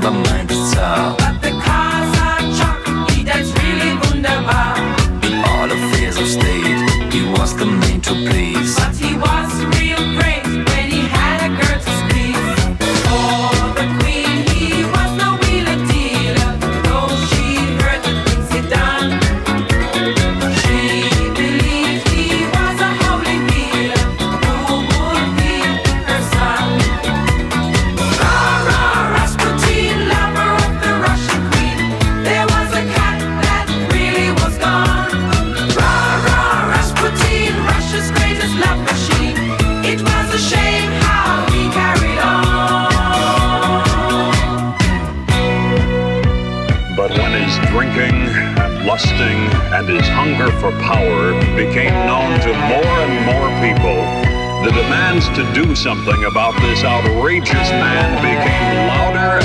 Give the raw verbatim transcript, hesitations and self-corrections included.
selber meint es zart. But the cars are chock, he that's really wunderbar. In all affairs of state, he was the man to please. But he was real great when he had a girl to squeeze. For the queen, he was no wheeler dealer. Though she heard the things he done, she believed he was a holy healer who would heal her son. Rah, rah, Rasputin, lover of the Russian queen. There was a cat that really was gone. Rah, rah, Rasputin, Russia's greatest love machine. It was a shame how he carried on. But when his drinking and lusting and his hunger for power became known to more and more people, the demands to do something about this outrageous man became louder